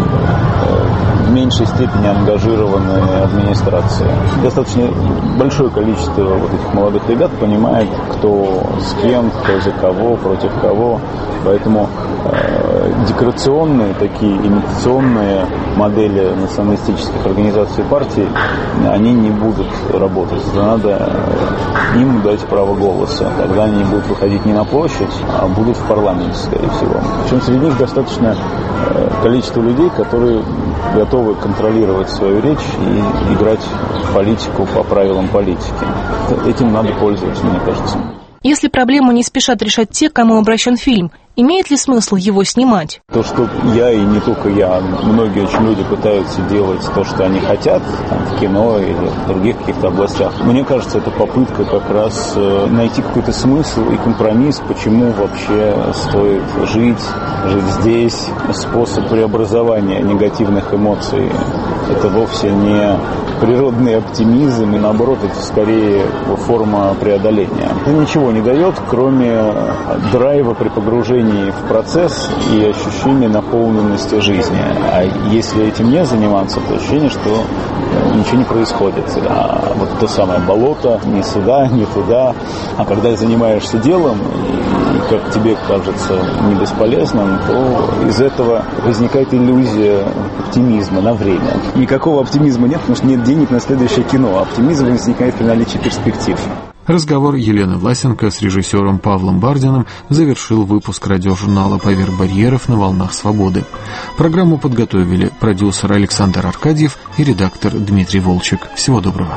в меньшей степени ангажированная администрация. Достаточно большое количество вот этих молодых ребят понимает, кто с кем, кто за кого, против кого. Поэтому декорационные, такие имитационные модели националистических организаций и партий, они не будут работать. Надо им дать право голоса. Тогда они будут выходить не на площадь, а будут в парламенте, скорее всего. Причем среди них достаточно количество людей, которые готовы контролировать свою речь и играть в политику по правилам политики. Этим надо пользоваться, мне кажется. Если проблему не спешат решать те, к кому обращен фильм, имеет ли смысл его снимать? То, что я и не только я, многие очень люди пытаются делать то, что они хотят, там, в кино или в других каких-то областях. Мне кажется, это попытка как раз найти какой-то смысл и компромисс, почему вообще стоит жить здесь. Способ преобразования негативных эмоций – это вовсе не природный оптимизм, и наоборот, это скорее форма преодоления. Это ничего не дает, кроме драйва при погружении в процесс и ощущение наполненности жизни. А если этим не заниматься, то ощущение, что ничего не происходит. А вот то самое болото, ни сюда, ни туда. А когда занимаешься делом, и как тебе кажется не бесполезным, то из этого возникает иллюзия оптимизма на время. Никакого оптимизма нет, потому что нет денег на следующее кино. Оптимизм возникает при наличии перспектив. Разговор Елены Власенко с режиссером Павлом Бардиным завершил выпуск радиожурнала «Поверх барьеров» на волнах свободы. Программу подготовили продюсер Александр Аркадьев и редактор Дмитрий Волчек. Всего доброго.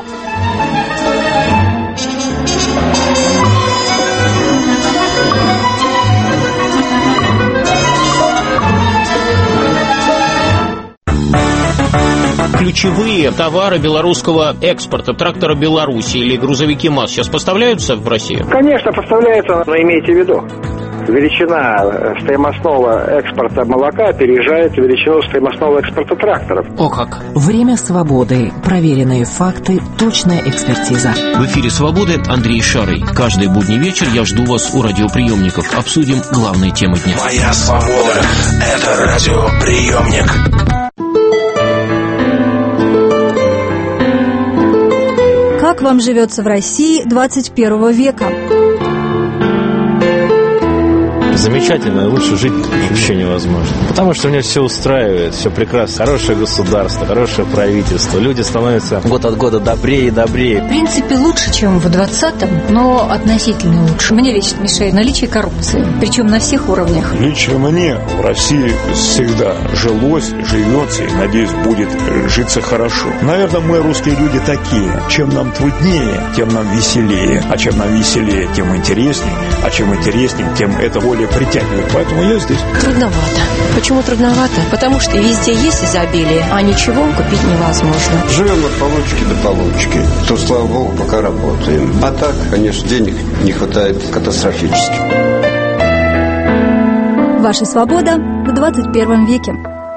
Ключевые товары белорусского экспорта, трактора Беларуси или грузовики МАЗ сейчас поставляются в Россию? Конечно, поставляются, но имейте в виду, величина стоимостного экспорта молока опережает величину стоимостного экспорта тракторов. О как! Время свободы. Проверенные факты, точная экспертиза. В эфире «Свободы» Андрей Шарый. Каждый будний вечер я жду вас у радиоприемников. Обсудим главные темы дня. Моя свобода – это радиоприемник. Как вам живется в России 21 века? Замечательно, лучше жить вообще невозможно. Потому что у меня все устраивает, все прекрасно. Хорошее государство, хорошее правительство. Люди становятся год от года добрее и добрее. В принципе, лучше, чем в 20-м, но относительно лучше. Мне лично мешает наличие коррупции, причем на всех уровнях. Лично мне в России всегда жилось, живется и, надеюсь, будет житься хорошо. Наверное, мы, русские люди, такие. Чем нам труднее, тем нам веселее. А чем нам веселее, тем интереснее. А чем интереснее, тем это более притягивает. Поэтому я здесь. Трудновато. Почему трудновато? Потому что везде есть изобилие, а ничего купить невозможно. Живем от получки до получки. То, слава богу, пока работаем. А так, конечно, денег не хватает катастрофически. Ваша свобода в 21 веке.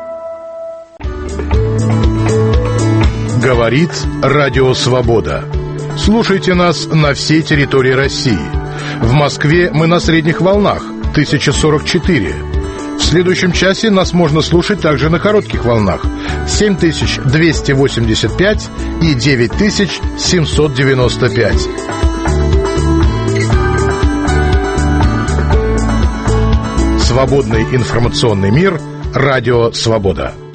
Говорит Радио Свобода. Слушайте нас на всей территории России. В Москве мы на средних волнах 1044. В следующем часе нас можно слушать также на коротких волнах 7285 и 9795. Свободный информационный мир. Радио Свобода.